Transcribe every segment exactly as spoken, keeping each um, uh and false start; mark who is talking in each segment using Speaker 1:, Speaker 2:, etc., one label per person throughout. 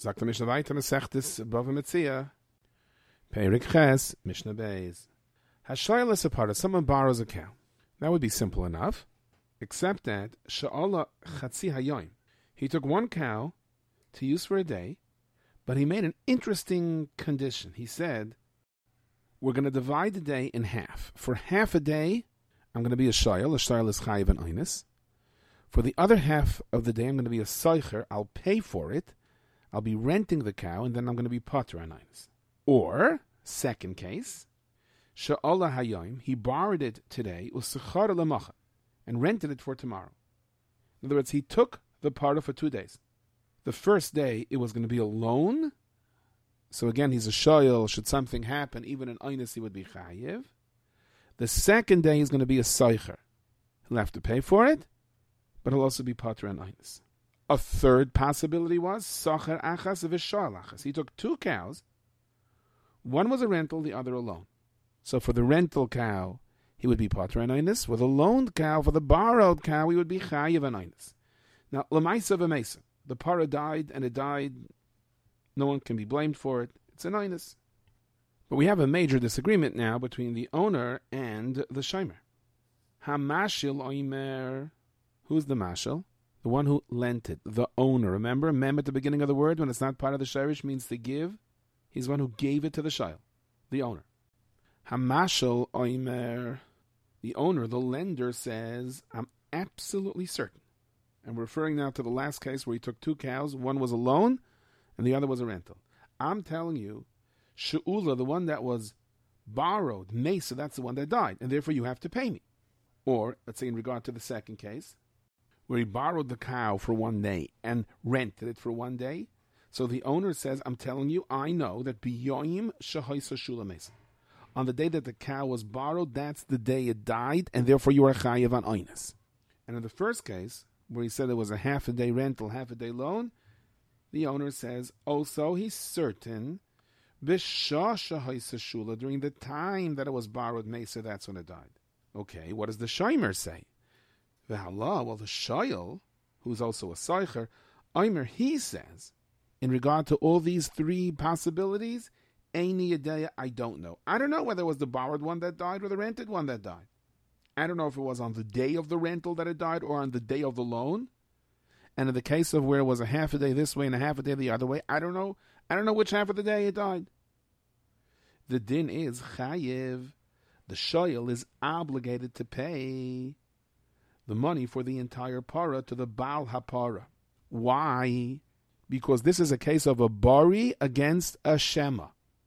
Speaker 1: Sagt der Mishnah weiter, Masechtes Bava Metzia, Perik Ches, Mishnah Beis. Hashayla Separa, someone borrows a cow. That would be simple enough, except that Sha'ala Chatzi Hayoim. He took one cow to use for a day, but he made an interesting condition. He said, we're going to divide the day in half. For half a day, I'm going to be a shayel. A shayel is chayiv and oinus. For the other half of the day, I'm going to be a soicher. I'll pay for it. I'll be renting the cow, and then I'm going to be potter on oinus. Or, second case, she'ola hayoim, he borrowed it today, u'sechara lemacha, and rented it for tomorrow. In other words, he took the parah for two days. The first day, it was going to be a loan. So again, he's a shayel. Should something happen, even in oinus, he would be chayiv. The second day, he's going to be a soicher. He'll have to pay for it, but he'll also be potter and oinus. A third possibility was socher achas v'shal achas. He took two cows. One was a rental, the other a loan. So for the rental cow, he would be potter and oinus. For the loaned cow, for the borrowed cow, he would be chayiv and oinus. Now, l'maisa v'meisa. The parah died, and it died. No one can be blamed for it. It's an oinus. But we have a major disagreement now between the owner and the shomer. Hamashil oimer. Who's the mashal? The one who lent it. The owner. Remember, mem at the beginning of the word, when it's not part of the shirish, means to give. He's the one who gave it to the shayl. The owner. Hamashal oimer. The owner, the lender, says, I'm absolutely certain. And we're referring now to the last case where he took two cows. One was a loan, and the other was a rental. I'm telling you, She'ula, the one that was borrowed, Mesa, that's the one that died, and therefore you have to pay me. Or, let's say in regard to the second case, where he borrowed the cow for one day and rented it for one day. So the owner says, I'm telling you, I know that Biyoyim Shahaisa Shula Mesa. On the day that the cow was borrowed, that's the day it died, and therefore you are chayiv on oinus. And in the first case, where he said it was a half a day rental, half a day loan, the owner says, also he's certain, B'shah Shahaisa Shula, during the time that it was borrowed Mesa, that's when it died. Okay, what does the shomer say? V'hallah, well, the shayel, who's also a soicher, Omer, he says, in regard to all these three possibilities, Eini Yadeya, I don't know. I don't know whether it was the borrowed one that died or the rented one that died. I don't know if it was on the day of the rental that it died or on the day of the loan. And in the case of where it was a half a day this way and a half a day the other way, I don't know. I don't know which half of the day it died. The din is chayiv. The shayel is obligated to pay the money for the entire para to the Baal HaPara. Why? Because this is a case of a bari against a shema.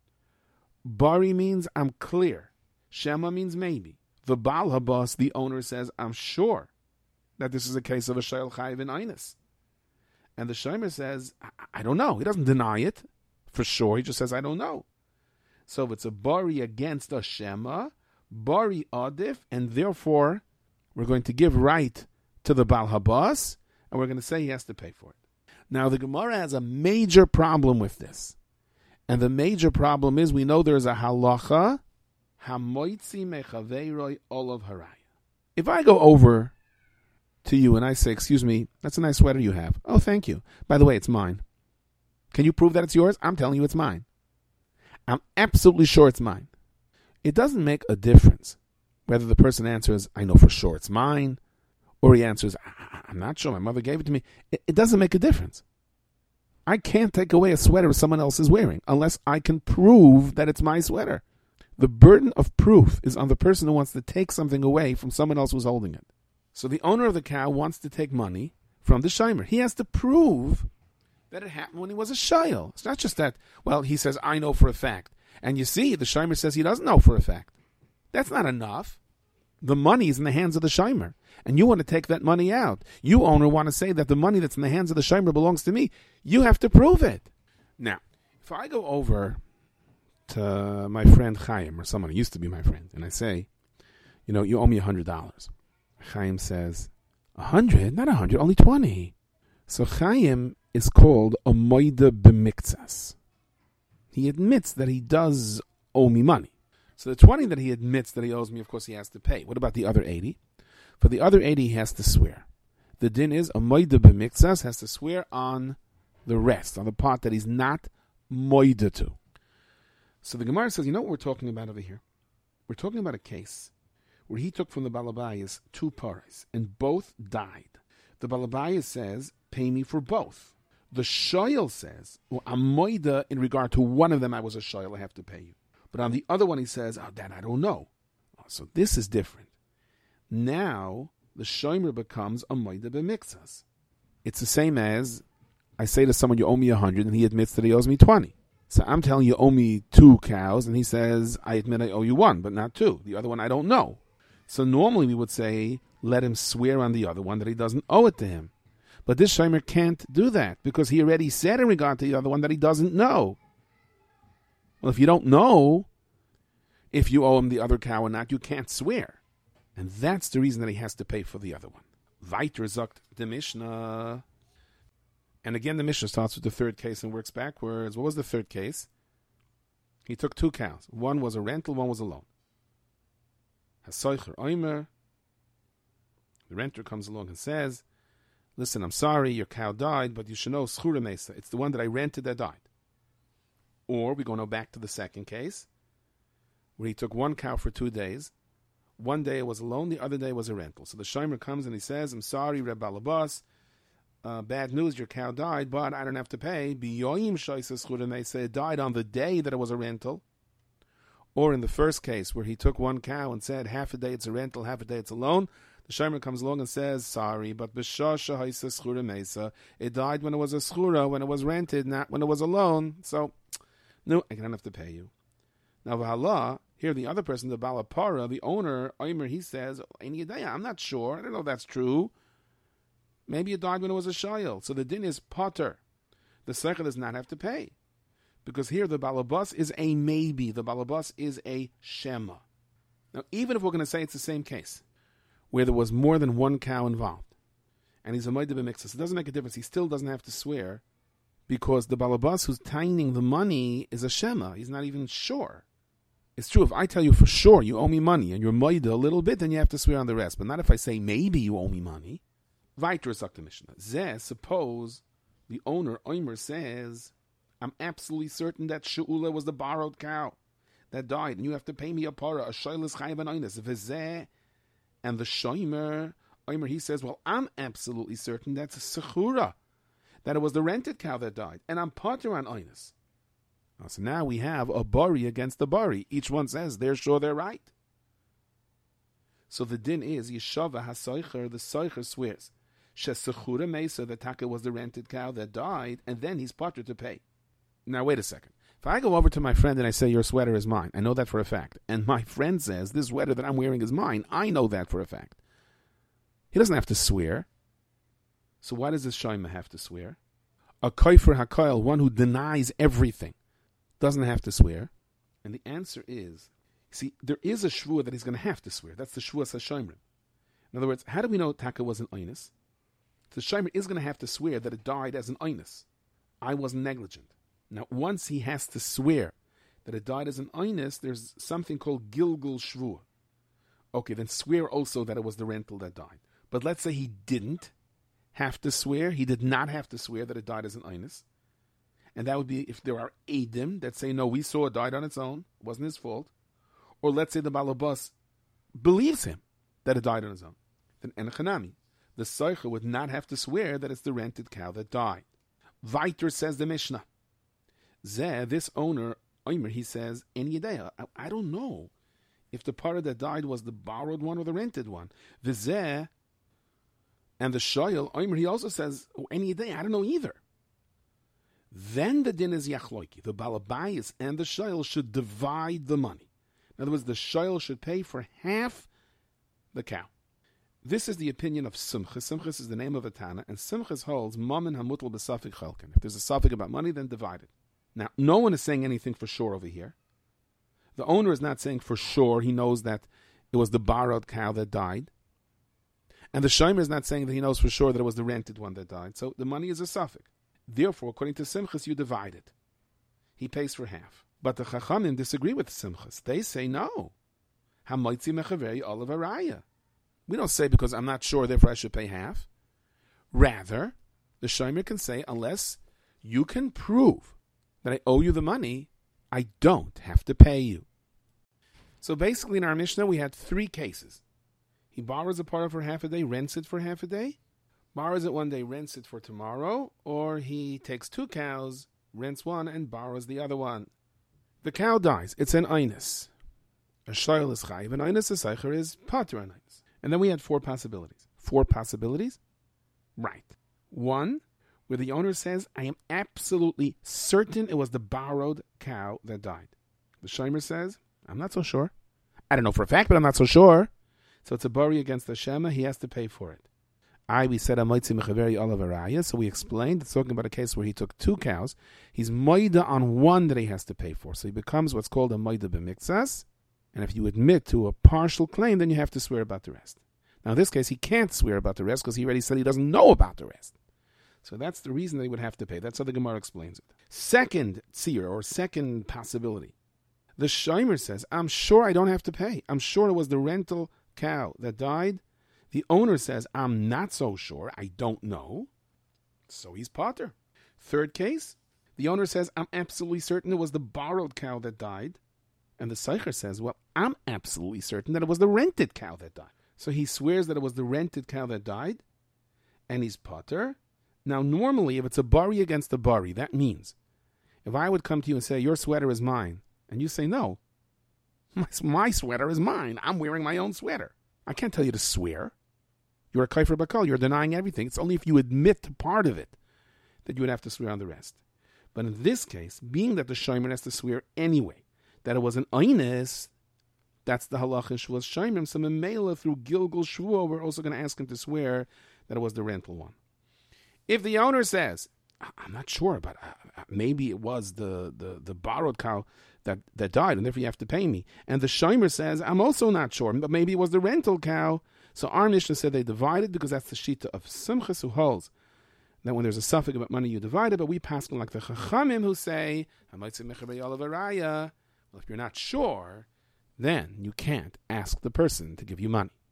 Speaker 1: Bari means I'm clear. Shema means maybe. The Baal HaBas, the owner, says, I'm sure that this is a case of a shayel chayiv in Einus. And the shomer says, I, I don't know. He doesn't deny it for sure. He just says, I don't know. So if it's a bari against a shema, bari adif, and therefore we're going to give right to the Baal HaBas, and we're going to say he has to pay for it. Now the Gemara has a major problem with this. And the major problem is we know there's a halacha, hamoitzi mechaveiroi olav haraya. If I go over to you and I say, excuse me, that's a nice sweater you have. Oh, thank you. By the way, it's mine. Can you prove that it's yours? I'm telling you it's mine. I'm absolutely sure it's mine. It doesn't make a difference whether the person answers, I know for sure it's mine, or he answers, I'm not sure, my mother gave it to me. It, it doesn't make a difference. I can't take away a sweater someone else is wearing unless I can prove that it's my sweater. The burden of proof is on the person who wants to take something away from someone else who's holding it. So the owner of the cow wants to take money from the shomer. He has to prove that it happened when he was a shayel. It's not just that, well, he says, I know for a fact. And you see, the shomer says he doesn't know for a fact. That's not enough. The money is in the hands of the shomer, and you want to take that money out. You, owner, want to say that the money that's in the hands of the shomer belongs to me. You have to prove it. Now, if I go over to my friend Chaim, or someone who used to be my friend, and I say, you know, you owe me one hundred dollars. Chaim says, one hundred? Not one hundred, only twenty. So Chaim is called a moida b'miktsas. He admits that he does owe me money. So the twenty that he admits that he owes me, of course, he has to pay. What about the other eighty? For the other eighty, he has to swear. The din is, a moida b'miktsas has to swear on the rest, on the part that he's not moida to. So the Gemara says, you know what we're talking about over here? We're talking about a case where he took from the Balabayas two paras, and both died. The Balabayas says, pay me for both. The Shoyel says, well, I'm moida in regard to one of them, I was a Shoyel, I have to pay you. But on the other one, he says, oh, that I don't know. So this is different. Now, the Shomer becomes a moida b'mikzas. It's the same as, I say to someone, you owe me a hundred, and he admits that he owes me twenty. So I'm telling you, you owe me two cows, and he says, I admit I owe you one, but not two. The other one I don't know. So normally we would say, let him swear on the other one that he doesn't owe it to him. But this Shomer can't do that, because he already said in regard to the other one that he doesn't know. Well, if you don't know if you owe him the other cow or not, you can't swear. And that's the reason that he has to pay for the other one. Weiter sagt the Mishnah. And again, the Mishnah starts with the third case and works backwards. What was the third case? He took two cows. One was a rental, one was a loan. Hasoicher oimer. The renter comes along and says, listen, I'm sorry, your cow died, but you should know, schura mesa. It's the one that I rented that died. Or we go now back to the second case, where he took one cow for two days. One day it was a loan, the other day was a rental. So the Shomer comes and he says, I'm sorry, Reb Balabas, uh, bad news, your cow died, but I don't have to pay. Biyoyim shaisa schura mesa. It died on the day that it was a rental. Or in the first case, where he took one cow and said, half a day it's a rental, half a day it's a loan, the Shomer comes along and says, sorry, but b'shasha haisa schura mesa. It died when it was a schura, when it was rented, not when it was a loan. So, no, I don't have to pay you. Now, v'hala, here the other person, the balapara, the owner, Omer, he says, I'm not sure, I don't know if that's true. Maybe it died when it was a shayel. So the din is potter. The seichel does not have to pay. Because here the balabas is a maybe. The balabas is a shema. Now, even if we're going to say it's the same case, where there was more than one cow involved, and he's a moed b'mikzas, it doesn't make a difference. He still doesn't have to swear, because the balabas who's tining the money is a shema. He's not even sure. It's true, if I tell you for sure you owe me money, and you're moed a little bit, then you have to swear on the rest. But not if I say maybe you owe me money. Weiter sagt the Mishnah. Zeh, suppose the owner, Omer, says, I'm absolutely certain that She'ula was the borrowed cow that died, and you have to pay me a para, a shaylis chayav and oinus. V'zeh, and the Shomer, Omer, he says, well, I'm absolutely certain that's a sechura, that it was the rented cow that died, and I'm potter on oinus. So now we have a bari against the bari. Each one says they're sure they're right. So the din is Yeshava hasoicher, the soicher swears shesechura mesa, the taka was the rented cow that died, and then he's potter to pay. Now wait a second. If I go over to my friend and I say your sweater is mine, I know that for a fact, and my friend says this sweater that I'm wearing is mine, I know that for a fact. He doesn't have to swear. So why does this Shomer have to swear? A koifer hakoil, one who denies everything, doesn't have to swear. And the answer is, see, there is a shvua that he's going to have to swear. That's the shvua sashomrim. In other words, how do we know taka was an oinus? The Shomer is going to have to swear that it died as an oinus. I wasn't negligent. Now, once he has to swear that it died as an oinus, there's something called gilgul shvua. Okay, then swear also that it was the rental that died. But let's say he didn't have to swear. He did not have to swear that it died as an oinus. And that would be if there are edim that say, no, we saw it died on its own. It wasn't his fault. Or let's say the balabas believes him that it died on his own. Then enechanami, the soicher would not have to swear that it's the rented cow that died. Weiter says the Mishnah. Zeh, this owner, Omer, he says, En Yedea, I, I don't know if the parah that died was the borrowed one or the rented one. V'zeh, and the Shoyel, Omer, he also says, oh, En Yedea, I don't know either. Then the din is Yachloiki. The Balabayas and the Shoyel should divide the money. In other words, the Shoyel should pay for half the cow. This is the opinion of Simchas. Simchas is the name of a Tana, and Simchas holds Mammon Hamutal B'Safik Chelken. If there's a Safik about money, then divide it. Now, no one is saying anything for sure over here. The owner is not saying for sure he knows that it was the borrowed cow that died. And the Shomer is not saying that he knows for sure that it was the rented one that died. So the money is a Safik. Therefore, according to Simchas, you divide it. He pays for half. But the Chachamim disagree with Simchas. They say no. Hamoitzi mechaveri olav araya. We don't say because I'm not sure, therefore I should pay half. Rather, the Shomer can say, unless you can prove that I owe you the money, I don't have to pay you. So basically in our Mishnah, we had three cases. He borrows a parah for half a day, rents it for half a day, borrows it one day, rents it for tomorrow, or he takes two cows, rents one, and borrows the other one. The cow dies. It's an einus. A shoyl is chayiv, an einus, a seicher is pater an einus. And then we had four possibilities. Four possibilities? Right. One, where the owner says, I am absolutely certain it was the borrowed cow that died. The shomer says, I'm not so sure. I don't know for a fact, but I'm not so sure. So it's a bari against the shema. He has to pay for it. I, we said, so we explained, it's talking about a case where he took two cows. He's moida on one that he has to pay for. So he becomes what's called a moida b'mikzas. And if you admit to a partial claim, then you have to swear about the rest. Now in this case, he can't swear about the rest because he already said he doesn't know about the rest. So that's the reason they would have to pay. That's how the Gemara explains it. Second tzir, or second possibility. The shomer says, I'm sure I don't have to pay. I'm sure it was the rental cow that died. The owner says, I'm not so sure. I don't know. So he's pater. Third case, the owner says, I'm absolutely certain it was the borrowed cow that died. And the seicher says, well, I'm absolutely certain that it was the rented cow that died. So he swears that it was the rented cow that died, and he's pater. Now, normally, if it's a bari against a bari, that means if I would come to you and say, your sweater is mine, and you say, no, my, my sweater is mine. I'm wearing my own sweater. I can't tell you to swear. You're a kaifer bakal. You're denying everything. It's only if you admit to part of it that you would have to swear on the rest. But in this case, being that the shomer has to swear anyway, that it was an einus, that's the halacha shvuas shomer. So memela through Gilgal Shvuah, we're also going to ask him to swear that it was the rental one. If the owner says, I'm not sure, but uh, maybe it was the, the, the borrowed cow that, that died, and therefore you have to pay me. And the shomer says, I'm also not sure, but maybe it was the rental cow. So our Mishnah said they divided because that's the shita of Simchas, who holds that when there's a suffix about money, you divide it. But we pass on like the Chachamim who say, well, if you're not sure, then you can't ask the person to give you money.